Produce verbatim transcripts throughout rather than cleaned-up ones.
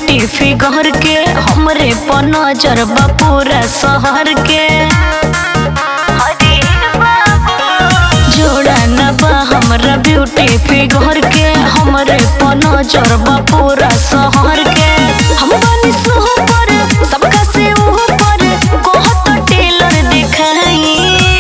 Beauty figure के हमरे पर नजर बा पूरा शहर के जोड़ा न बा हमरा ब्यूटी फिगर के हमरे पर नजर बा पूरा शहर के हम बानी सुपर सबका से ऊपर कहत टेलर दिखाई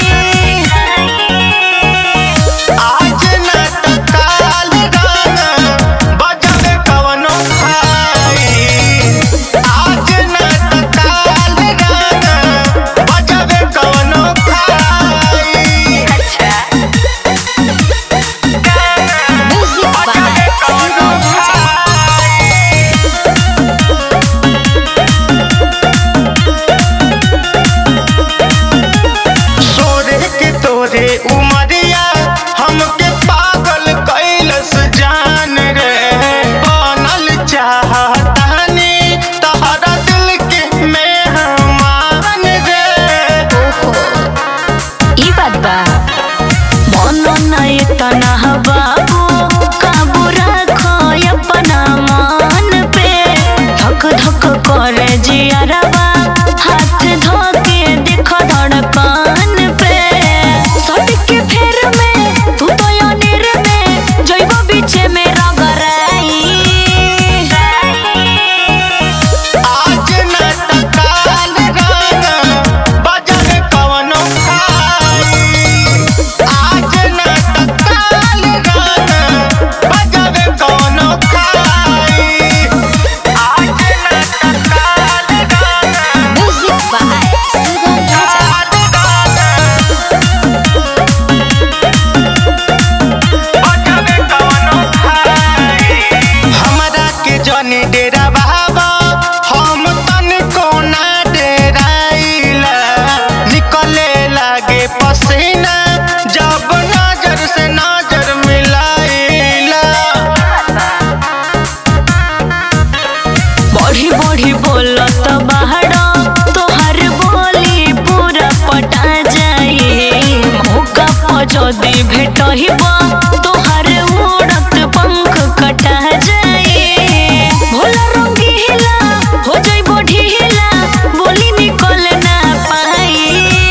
उमरिया हमके पागल कैलस जान रे बनल चाहतानी तहरा दिल के मेहमान रे। ओहो ई बात बा मनो नहीं तना बाबू काबू रखो अपना मन पे धक धक करे जियरवा हाथ धोके देखो धड़कन पे सटके फेर में तू तो अनिर में जइबो बीचे में रगराई आज न तकाल गाना बजावे कवनो खाई आज न तकाल गाना बजावे कवनो खाई आज न तकाल गाना म्यूजिक बाय सुगम जनी डेरा बाबा हम तन कोना डेराइला निकले लागे पसीना जब नजर से नजर मिलाइला बढ़ी बढ़ी बोलत बाहर तोहर बोली पूरा पटा जाई मौका पर जदी भेटहिब तोहर उड़त पंख कटा जाई भोला रंगीला हो जाइबो ढीला बोली निकल ना पाई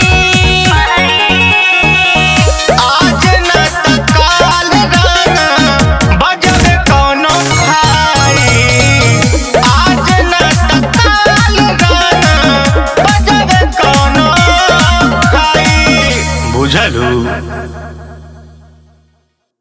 आज न तकाल गाना बजावे कवनो खाई आज न तकाल गाना बजावे कवनो खाई बुझलू।